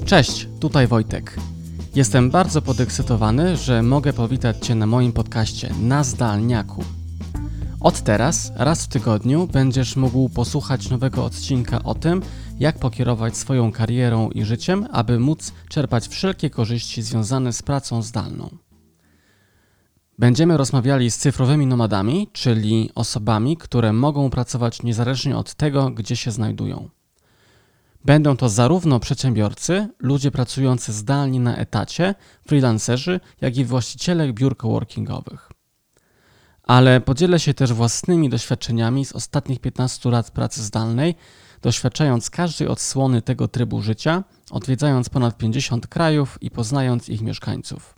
Cześć, tutaj Wojtek. Jestem bardzo podekscytowany, że mogę powitać Cię na moim podcaście Na Zdalniaku. Od teraz, raz w tygodniu, będziesz mógł posłuchać nowego odcinka o tym, jak pokierować swoją karierą i życiem, aby móc czerpać wszelkie korzyści związane z pracą zdalną. Będziemy rozmawiali z cyfrowymi nomadami, czyli osobami, które mogą pracować niezależnie od tego, gdzie się znajdują. Będą to zarówno przedsiębiorcy, ludzie pracujący zdalnie na etacie, freelancerzy, jak i właściciele biur coworkingowych. Ale podzielę się też własnymi doświadczeniami z ostatnich 15 lat pracy zdalnej, doświadczając każdej odsłony tego trybu życia, odwiedzając ponad 50 krajów i poznając ich mieszkańców.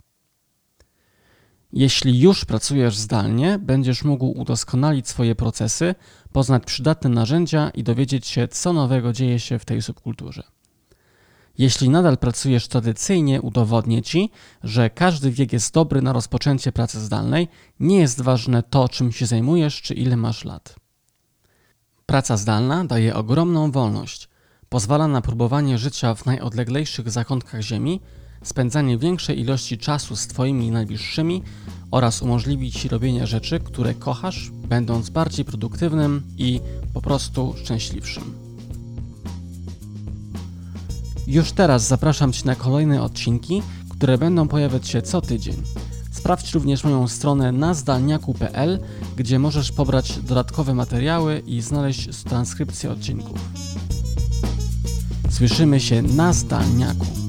Jeśli już pracujesz zdalnie, będziesz mógł udoskonalić swoje procesy, poznać przydatne narzędzia i dowiedzieć się, co nowego dzieje się w tej subkulturze. Jeśli nadal pracujesz tradycyjnie, udowodnię Ci, że każdy wiek jest dobry na rozpoczęcie pracy zdalnej, nie jest ważne to, czym się zajmujesz, czy ile masz lat. Praca zdalna daje ogromną wolność, pozwala na próbowanie życia w najodleglejszych zakątkach ziemi, spędzanie większej ilości czasu z Twoimi najbliższymi oraz umożliwi Ci robienie rzeczy, które kochasz, będąc bardziej produktywnym i po prostu szczęśliwszym. Już teraz zapraszam Cię na kolejne odcinki, które będą pojawiać się co tydzień. Sprawdź również moją stronę nazdalniaku.pl, gdzie możesz pobrać dodatkowe materiały i znaleźć transkrypcję odcinków. Słyszymy się na Zdalniaku.